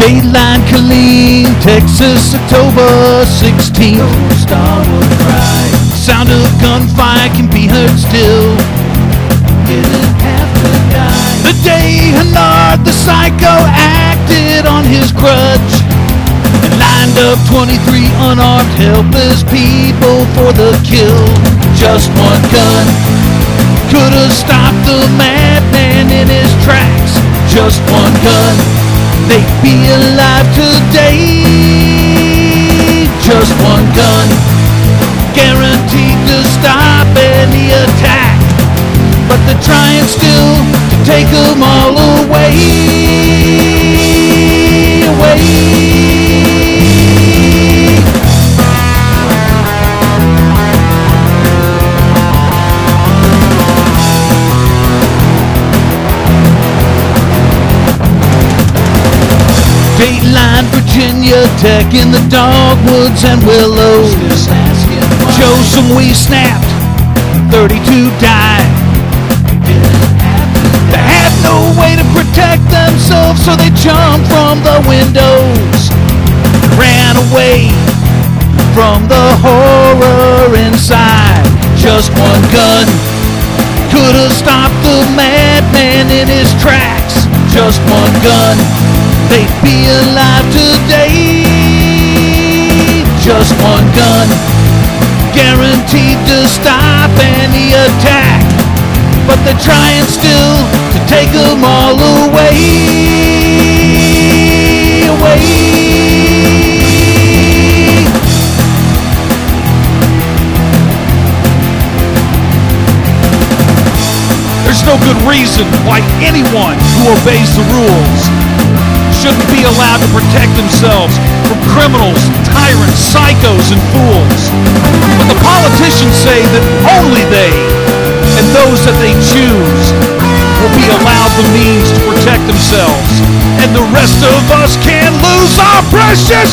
Dateline, Killeen, Texas, October 16th. No star will cry. Sound of gunfire can be heard still. Didn't have to die. The day Hennard the psycho acted on his grudge and lined up 23 unarmed helpless people for the kill. Just one gun could have stopped the madman in his tracks. Just one gun, they'd be alive today. Just one gun, guaranteed to stop any attack. But they're trying still to take them all away. Dateline, Virginia Tech in the dogwoods and willows. Just asking why. Shows them we snapped, 32 died. They had no way to protect themselves, so they jumped from the windows, ran away from the horror inside. Just one gun could have stopped the madman in his tracks. Just one gun, they'd be alive today. Just one gun, guaranteed to stop any attack. But they're trying still to take them all away. There's no good reason why anyone who obeys the rules shouldn't be allowed to protect themselves from criminals, tyrants, psychos, and fools. But the politicians say that only they and those that they choose will be allowed the means to protect themselves, and the rest of us can lose our precious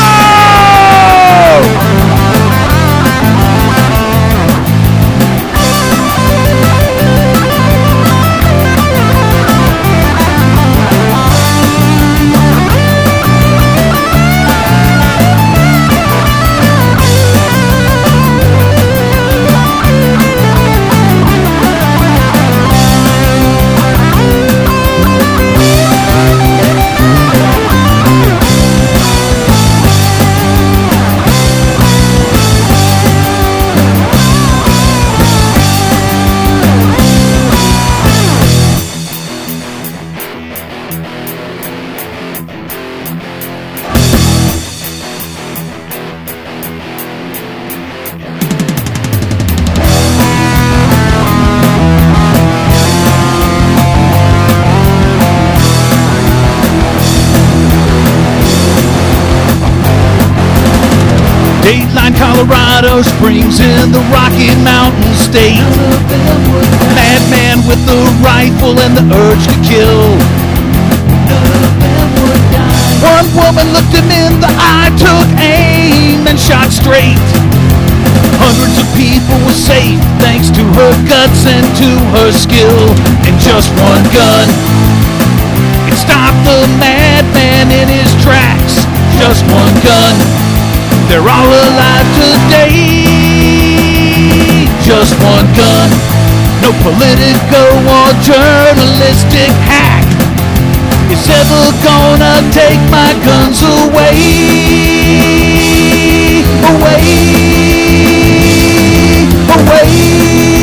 freedom! Dateline, Colorado Springs in the Rocky Mountain State. Madman with the rifle and the urge to kill. One woman looked him in the eye, took aim and shot straight. Hundreds of people were saved thanks to her guts and to her skill. And just one gun, it stopped the madman in his tracks. Just one gun, they're all alive today. Just one gun, no political or journalistic hack is ever gonna take my guns away.